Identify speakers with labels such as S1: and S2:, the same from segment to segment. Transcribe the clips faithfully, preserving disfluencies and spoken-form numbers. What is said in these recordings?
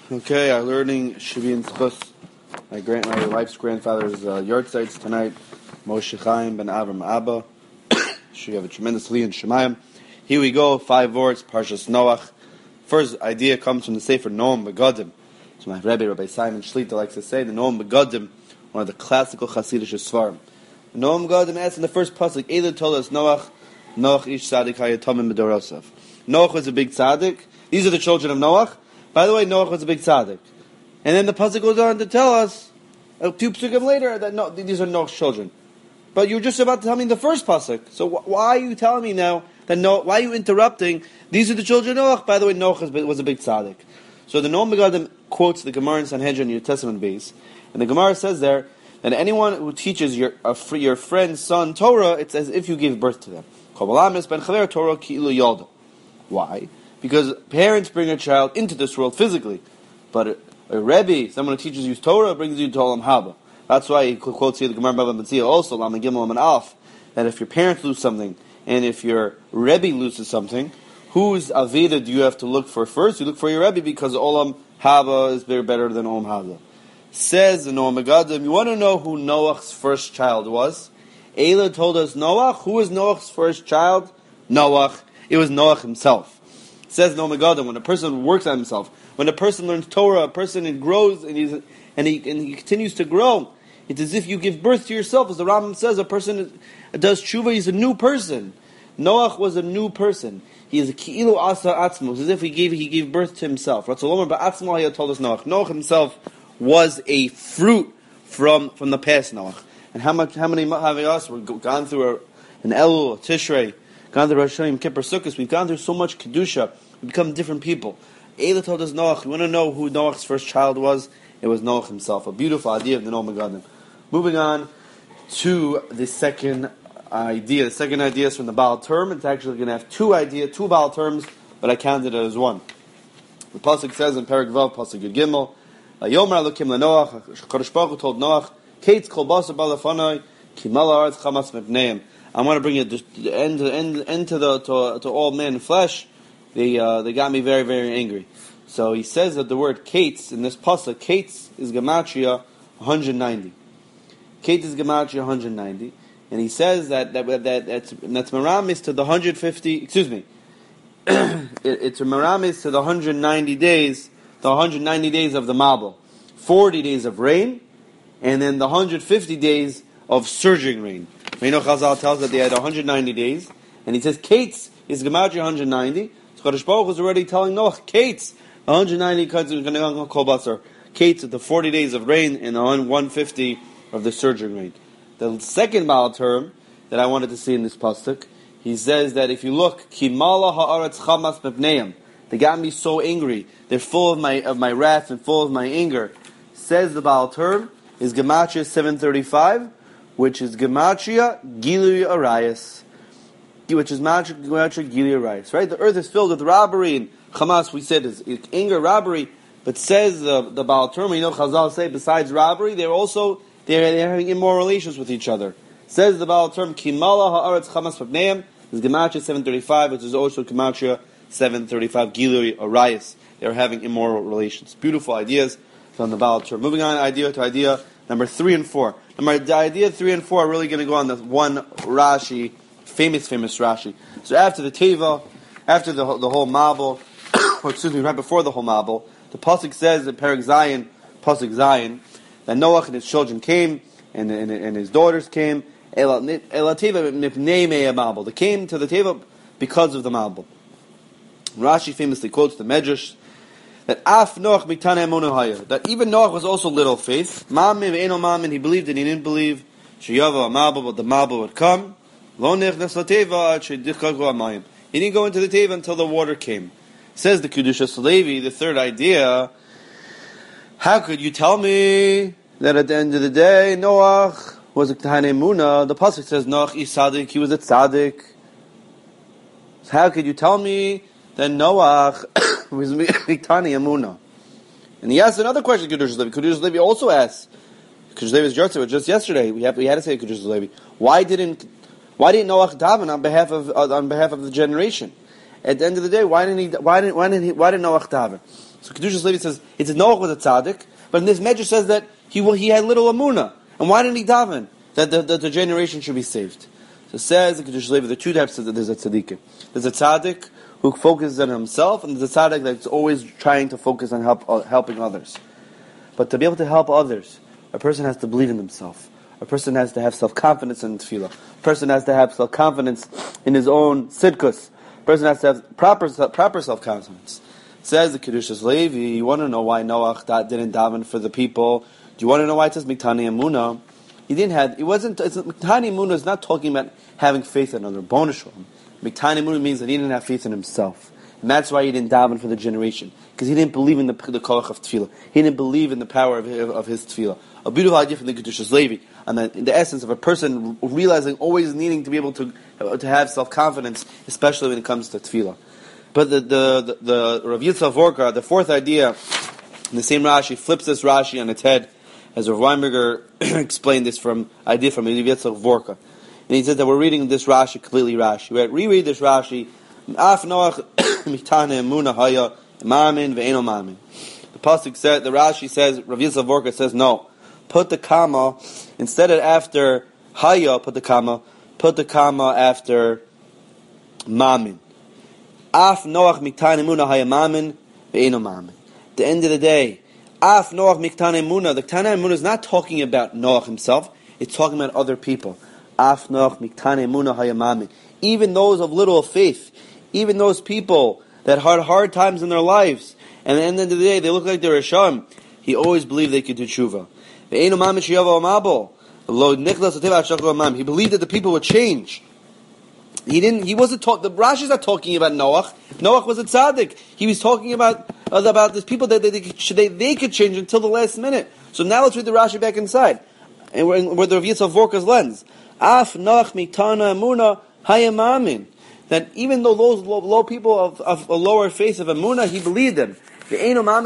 S1: Okay, our learning should be in Tzchus. My grand, my wife's grandfather's uh, yard sites tonight. Moshe Chaim ben Avram Abba. Should have a tremendous li in Shemayim. Here we go. Five words. Parshas Noach. First idea comes from the Sefer Noam Begadim. So my Rebbe, Rabbi Simon Shlita, likes to say the Noam Begadim, one of the classical Hasidic Svarim. The Noam Begadim asks in the first pasuk, Eila told us Noach, Noach ish tzaddik hayatomim b'dorosav. Noach was a big tzaddik. These are the children of Noach. By the way, Noach was a big tzaddik. And then the pasuk goes on to tell us, uh, two pasukim later, that no, these are Noach's children. But you were just about to tell me the first pasuk. So wh- why are you telling me now that no? Why are you interrupting? These are the children of Noach. By the way, Noach was a big tzaddik. So the Noam Begadim quotes the Gemara in Sanhedrin, New Testament base, and the Gemara says there that anyone who teaches your a free, your friend's son Torah, it's as if you gave birth to them. Why? Because parents bring a child into this world physically, but a, a Rebbe, someone who teaches you Torah, brings you to Olam Haba. That's why he quotes here the Gemara Bava Metzia also, Lam Gimel and Alf, that if your parents lose something, and if your Rebbe loses something, whose Aveda do you have to look for first? You look for your Rebbe, because Olam Haba is better than Olam Haba. Says the Noam Begadim, you want to know who Noach's first child was? Eila told us Noach. Who was Noach's first child? Noach. It was Noach himself. Says Noam Begadim, when a person works on himself, when a person learns Torah, a person grows and, he's, and, he, and he continues to grow, it's as if you give birth to yourself. As the Rambam says, a person does tshuva, he's a new person. Noach was a new person. He is a ki'ilu asa atzmo. It's as if he gave he gave birth to himself. Ratzal ba'atzmo he told us Noach. Noach himself was a fruit from, from the past Noach. And how much how many have us we've gone through a, an Elul, a Tishrei, gone through Rosh Hashanah, Kippur, Sukkot. We've gone through so much kedusha. We become different people. Eila told us Noach. You want to know who Noach's first child was? It was Noach himself. A beautiful idea of the Noam Begadim. Moving on to the second idea. The second idea is from the Baal term. It's actually going to have two ideas, two Baal terms, but I counted it as one. The pasuk says in Perek Vav, pasuk Yud Gimel, Yomer Elokim leNoach, Kadosh Baruch Hu told Noach, Kates kol basar balafanai, ki mala aretz chamas mepneim. I want to bring it to the end, end, end to the to, to all men and flesh. They uh, they got me very very angry. So he says that the word Kates in this pasuk, Kates is gematria one hundred ninety. Kates is gematria one hundred ninety, and he says that that, that that's that's meramis to the one hundred fifty. Excuse me, it, it's a meramis to the one hundred ninety days, the one hundred ninety days of the Mabul, forty days of rain, and then the one hundred fifty days of surging rain. You know, Chazal tells that they had one hundred ninety days, and he says Kates is gematria one hundred ninety. So Kadosh Baruch was already telling Noach, Kates, one hundred ninety Kates Kates the forty days of rain and the one hundred fifty of the surging rain. The second Baal term that I wanted to see in this pasuk, he says that if you look, Kimala haaretz chamas mepneim, they got me so angry, they're full of my of my wrath and full of my anger. Says the Baal term is Gematria seven thirty-five, which is Gematria Gilui Arayas, which is Gematria Gilui Arayas. Right, the earth is filled with robbery and Hamas. We said is anger, robbery, but says the the Baal term. You know, Chazal say besides robbery, they're also They're, they're having immoral relations with each other. Says the Baal term, Kimala ha'aretz chamas mepneim, is Gematria seven thirty-five, which is also Gematria seven thirty-five, Gilui Arayas. They're having immoral relations. Beautiful ideas from the Baal term. Moving on, idea to idea number three and four. Number the idea three and four are really going to go on the one Rashi, famous, famous Rashi. So after the Teva, after the the whole Mabul, or excuse me, right before the whole Mabul, the pasuk says in Perek Zion, pasuk Zion, that Noach and his children came, and, and, and his daughters came. They came to the Teva because of the Mabul. Rashi famously quotes the Medrash that Af Noach mitane emunah, that even Noach was also little faith. Ma'amin ve'eno ma'amin, he believed and he didn't believe. Sheyava Mabul, but the Mabul would come. Lo nechnas lateva ad shedichagu hamayim. He didn't go into the Teva until the water came. Says the Kedushas Levi, the third idea. How could you tell me that at the end of the day, Noach was a Tahane Muna? The pasuk says Noach is tzaddik, he was a tzaddik. So how could you tell me that Noach was Miktani Amuna? And he asked another question, Kedushas Levi. Kedushas Levi also asked, Kedushas Levi's Yahrzeit just yesterday. We have we had to say Kedushas Levi. Why didn't why didn't Noach daven on behalf of uh, on behalf of the generation? At the end of the day, why didn't he? Why didn't why didn't he? Why didn't Noach daven? So Kedushas Levi says it's a Noach was a tzaddik, but in this Medrash says that he he had little amuna. And why didn't he daven that the, the, the generation should be saved? So it says in Kedushas Levi there are two types of there's a tzaddikim. There's a tzaddik who focuses on himself, and there's a tzaddik that's always trying to focus on help, uh, helping others. But to be able to help others, a person has to believe in himself. A person has to have self-confidence in tefillah. A person has to have self-confidence in his own sidkus. A person has to have proper proper self-confidence. It says the Kedushas Levi, you want to know why Noach didn't daven for the people? Do you want to know why it says Miktani Emunah? He didn't have, it wasn't, Miktani Emunah is not talking about having faith in another. Bonus Miktani Emunah means that he didn't have faith in himself. And that's why he didn't daven for the generation. Because he didn't believe in the, the koach of tefillah. He didn't believe in the power of, of his tefillah. A beautiful idea from the Kedushas Levi. And that in the essence of a person realizing, always needing to be able to to have self-confidence, especially when it comes to tefillah. But the the, the, the Rav Yitzchak Vorka, the fourth idea, in the same Rashi, flips this Rashi on its head, as Rav Weinberger explained this from idea from Rav Yitzchak Vorka. And he said that we're reading this Rashi completely Rashi. We reread this Rashi, Af Noach Miktane Emunah Haya Mamin Ve'eno Mamin. The pasuk said, the Rashi says, Rav Yitzchak Vorka says, no, put the comma instead of after Haya, put the comma, put the comma after Mamin. Af Noach Miktane Emunah Haya Mamin Ve'eno Mamin. At the end of the day, Af Noach Miktane Emunah. The Miktane Emunah is not talking about Noach himself; it's talking about other people. Af Noach Miktane Emunah Haya Mamin. Even those of little faith, even those people that had hard times in their lives, and at the end of the day they look like they're Rishon, he always believed they could do tshuva. He believed that the people would change. He didn't. He wasn't talking. The Rashi's not talking about Noach. Noach was a tzaddik. He was talking about uh, about these people that they, they, they they could change until the last minute. So now let's read the Rashi back inside, and we're in, with the Rav Yitzchak Vorka's lens. Af Noach Miktana Emunah Hayamamin. That even though those low, low people of, of a lower face of Emunah, he believed them. That he didn't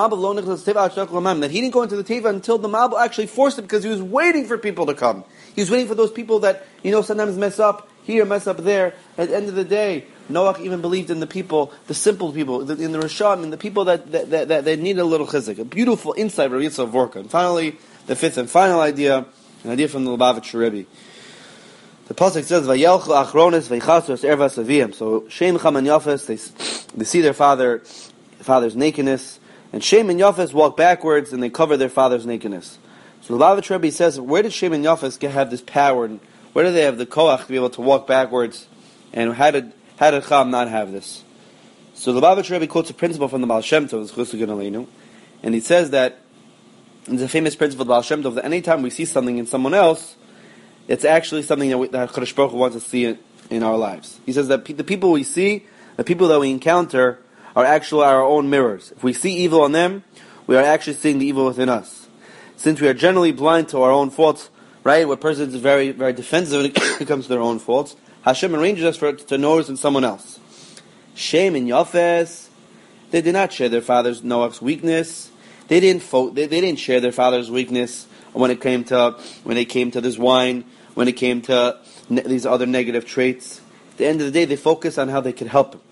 S1: go into the teva until the Mabul actually forced him, because he was waiting for people to come. He was waiting for those people that, you know, sometimes mess up here, mess up there. At the end of the day, Noach even believed in the people, the simple people, in the Rishon, and the people that that, that, that, that need a little chizuk. A beautiful insight, Rav Yitzchak Vorka. And finally, the fifth and final idea, an idea from the Lubavitcher Rebbe. The pasuk says, "Vayelchu achronis vaychasu es ervas aviyim." So Shem, Cham, and Yafes, they they see their father, father's nakedness, and Shem and Yafes walk backwards and they cover their father's nakedness. So the Lubavitcher Rebbe says, where did Shem and Yafes have this power, and where do they have the koach to be able to walk backwards, and how did how did Cham not have this? So the Lubavitcher Rebbe quotes a principle from the Baal Shem Tov, and he says that it's a famous principle of the Baal Shem Tov that anytime we see something in someone else, it's actually something that, we, that Kadosh Baruch Hu wants to see in, in our lives. He says that pe- the people we see, the people that we encounter, are actually our own mirrors. If we see evil in them, we are actually seeing the evil within us. Since we are generally blind to our own faults, right? Where a person is very, very defensive when it comes to their own faults, Hashem arranges us for to notice in someone else. Shem and Yafes, they did not share their father's Noach's weakness. They didn't fo- they, they didn't share their father's weakness when it came to when it came to this wine. When it came to ne- these other negative traits. At the end of the day, they focus on how they could help him.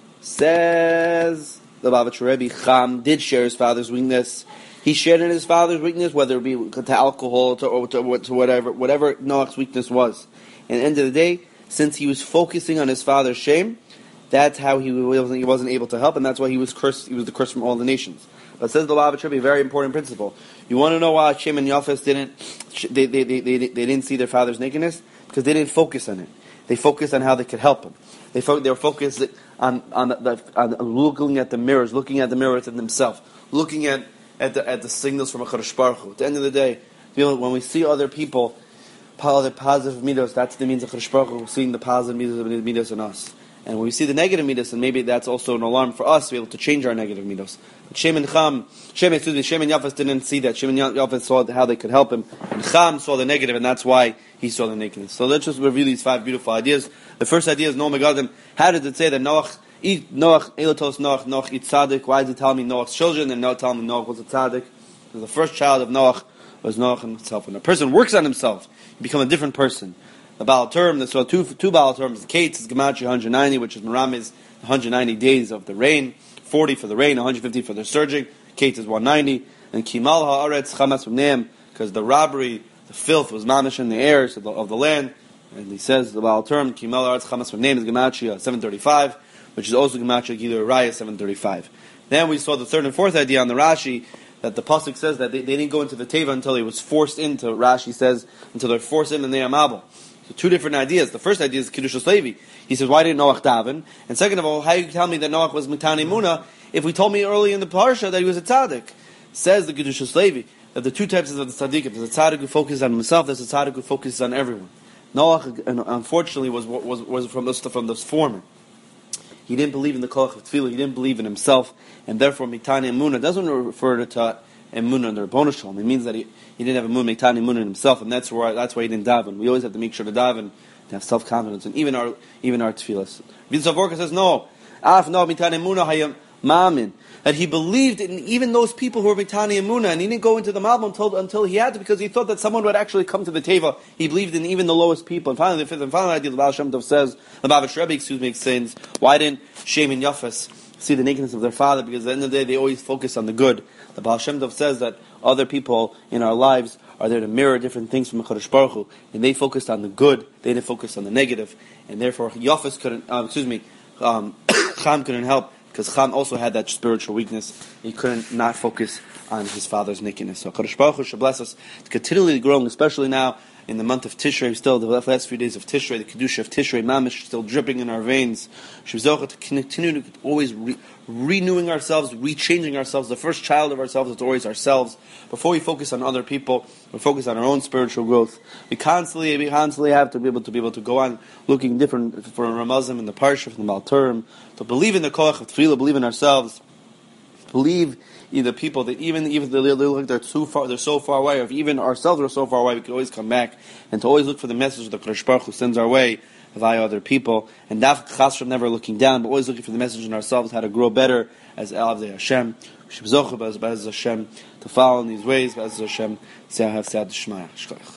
S1: Says the Lubavitcher Rebbe, Cham did share his father's weakness. He shared in his father's weakness, whether it be to alcohol to, or to, to whatever, whatever Noach's weakness was. And at the end of the day, since he was focusing on his father's shame, that's how he wasn't, he wasn't able to help, and that's why he was cursed. He was the curse from all the nations. But says the Lubavitcher Rebbe, a very important principle. You want to know why Shem and Yafes didn't they, they, they, they, they didn't see their father's nakedness? Because they didn't focus on it. They focused on how they could help him. They fo- they were focused on on, the, the, on looking at the mirrors, looking at the mirrors in themselves, looking at at the at the signals from a Kadosh Baruch Hu. At the end of the day, you know, when we see other people, other positive midos, that's the means of Kadosh Baruch Hu seeing the positive midos, midos in us. And when we see the negative midos, and maybe that's also an alarm for us to be able to change our negative midos. Shem and Cham, Shem, excuse me, Shem and Yafes didn't see that. Shem and Yafes saw how they could help him, and Cham saw the negative, and that's why he saw the nakedness. So let's just review these five beautiful ideas. The first idea is Noah Megadim. How did it say that Noach, Noach, Elotos Noach, Noach eat tzaddik? Why did it tell me Noach's children and not tell me Noach was a tzaddik? Because the first child of Noach was Noach himself. When a person works on himself, he becomes a different person. The Baal term, so two two Baal terms, the Kates is Gematria one hundred ninety, which is Meramez, one hundred ninety days of the rain. forty for the rain, one hundred fifty for the surging. Kate is one ninety. And Kimal Haaretz Chamas V'neim, because the robbery, the filth was mamish in the airs of the, of the land. And he says the Baal term, Kimal Haaretz Chamas V'neim is Gematria seven thirty-five, which is also Gematria Gilui Araya seven thirty-five. Then we saw the third and fourth idea on the Rashi, that the pasuk says that they, they didn't go into the teva until he was forced into. Rashi says until they're forced in and they are mabel. So two different ideas. The first idea is Kiddush Levi. He says, why didn't Noach daven? And second of all, how do you tell me that Noach was Mitani Muna if we told me early in the parsha that he was a tzaddik? Says the Kiddush Levi that the two types of the tzaddikim. There's a tzaddik who focuses on himself. There's a tzaddik who focuses on everyone. Noach, unfortunately, was was was from this from this former. He didn't believe in the koach of tefillah. He didn't believe in himself, and therefore Mitani Muna doesn't refer to emunah under Rebbeinu Shalom. It means that he, he didn't have a emunah, Mitani emunah in himself, and that's why that's why he didn't daven. We always have to make sure to daven, to have self confidence, and even our even our tefillas. Vizavorka says no, af no Mitani emunah hayam mamin, that he believed in even those people who were Mitani emunah, and he didn't go into the Malbim until until he had to, because he thought that someone would actually come to the teva. He believed in even the lowest people. And finally, the fifth and final idea, the Baal Shem Tov says, the Bavish Rebbe, excuse me, explains, why didn't Shem and Yafes see the nakedness of their father? Because at the end of the day, they always focus on the good. The Baal Shem Tov says that other people in our lives are there to mirror different things from HaKadosh Baruch Hu, and they focused on the good, they didn't focus on the negative, and therefore Yafes couldn't, uh, excuse me, um, Cham couldn't help, because Cham also had that spiritual weakness. He couldn't not focus on his father's nakedness. So HaKadosh Baruch Hu should bless us to continually growing, especially now in the month of Tishrei, still the last few days of Tishrei, the Kedusha of Tishrei, Mamish, still dripping in our veins. To continue to always re- renewing ourselves, rechanging ourselves. The first child of ourselves is always ourselves. Before we focus on other people, we focus on our own spiritual growth. We constantly, we constantly have to be able to be able to go on looking different for Ramazim in the Parsha, from the Malturim, to believe in the Koach of Tefillah, believe in ourselves, believe in the people that even even they look like they're too far, they're so far away, or if even ourselves are so far away, we can always come back, and to always look for the message of the Kodesh Baruch Hu sends our way via other people, and daf chas from never looking down, but always looking for the message in ourselves, how to grow better as Avdei Hashem, Shibzochu B'ez Hashem, to follow in these ways, B'ez Hashem, Se'ahav Se'ad Shmaya.